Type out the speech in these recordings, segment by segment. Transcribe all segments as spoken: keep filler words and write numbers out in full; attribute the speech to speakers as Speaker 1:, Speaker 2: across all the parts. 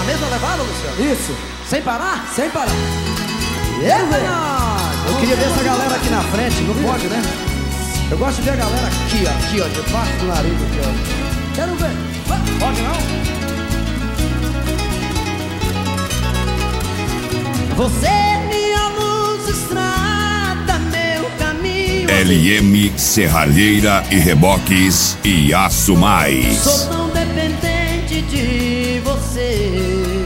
Speaker 1: mesma levada, Luciano?
Speaker 2: Isso.
Speaker 1: Sem parar?
Speaker 2: Sem parar.
Speaker 1: Eu, eu queria ver essa galera aqui na frente, não pode, né? Eu gosto de ver a galera aqui, ó, aqui, ó, debaixo do nariz aqui, ó. Quero ver. Pode não? Você é minha luz, estrada, meu caminho.
Speaker 3: L M Serralheira e Reboques e Aço Mais.
Speaker 1: Sou tão dependente de você.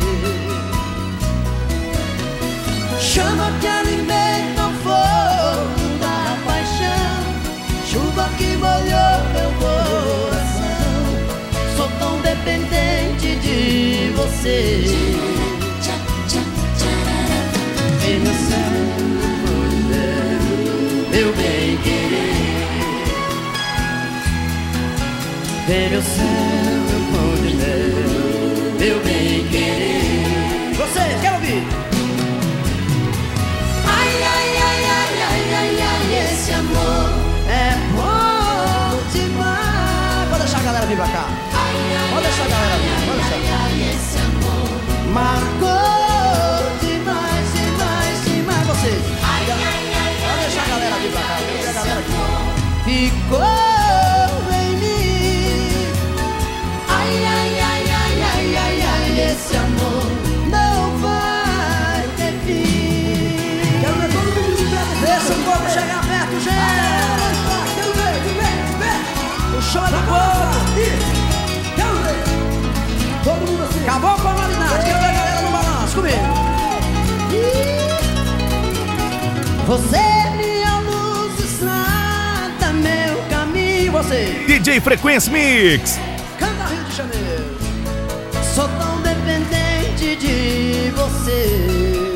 Speaker 1: Chama que alimenta o fogo da paixão, chuva que molhou meu coração. Sou tão dependente de você. Vem no céu, meu bem querer. Vem meu céu, meu pão de mel, meu bem querer. Vocês, quero ouvir. Ai, ai, ai, ai, ai, ai, ai, esse amor é bom demais. Pode deixar a galera vir pra cá. Pode deixar a galera vir, pode deixar. Esse amor marcou demais, demais, demais. Vocês, pode deixar a galera vir pra cá. Deixa a galera aqui. Ficou em mim. Ai, ai, ai, ai, ai, ai, ai, esse amor não vai ter fim. Quero ver todo mundo de perto. Deixa o corpo chegar perto, gente. Quero ver, quero ver, quero ver. O show é do povo. Quero ver. Todo mundo assim. Acabou com a marinade. Quero ver a galera no balanço comigo. Você é minha luz, estrada, meu caminho. Você.
Speaker 3: D J Frequência Mix.
Speaker 1: Canta Rio de Janeiro. Sou tão dependente de você.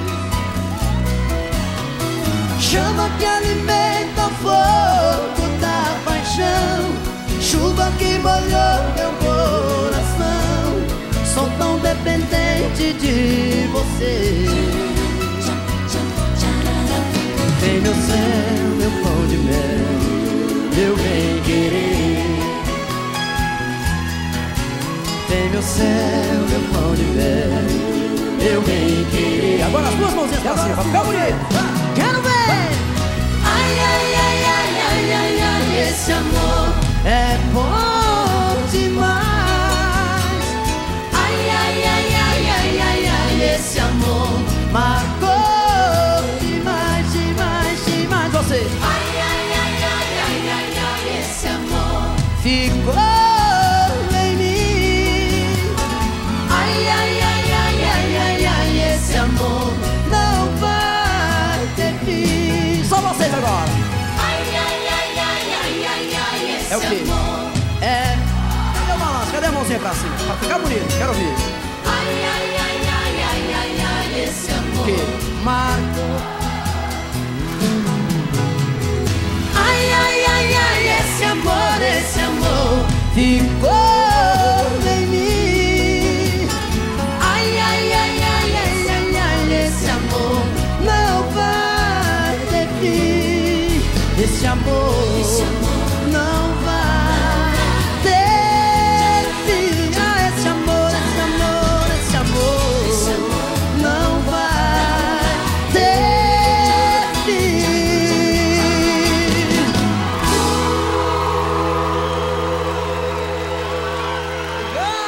Speaker 1: Chama que alimenta o fogo da paixão, chuva que molhou meu coração. Sou tão dependente de você. Vem meu céu, meu pão de mel, meu bem querer. Vem meu céu, meu pão de mel, meu bem querer. Agora as duas mãozinhas pra cima, pra ficar bonito. Quero ver. Ai, ai, ai, ai, ai, ai, ai, esse amor é bom demais. Ai, ai, ai, ai, ai, ai, ai, esse amor marcou demais, demais, demais. Você. Ai, ai, ai, ai, ai, ai, ai, esse amor ficou em mim. Ai, ai, ai, ai, ai, ai, ai, esse amor não vai ter fim. Só vocês agora. Ai, ai, ai, ai, ai, ai, ai, esse é o quê? Amor é... Cadê o balanço? Cadê a mãozinha pra cima? Pra ficar bonito, quero ouvir. Ai, ai, ai, ai, ai, ai, ai, esse amor que marcou. Ai, ai, ai, ai, esse amor, esse amor ficou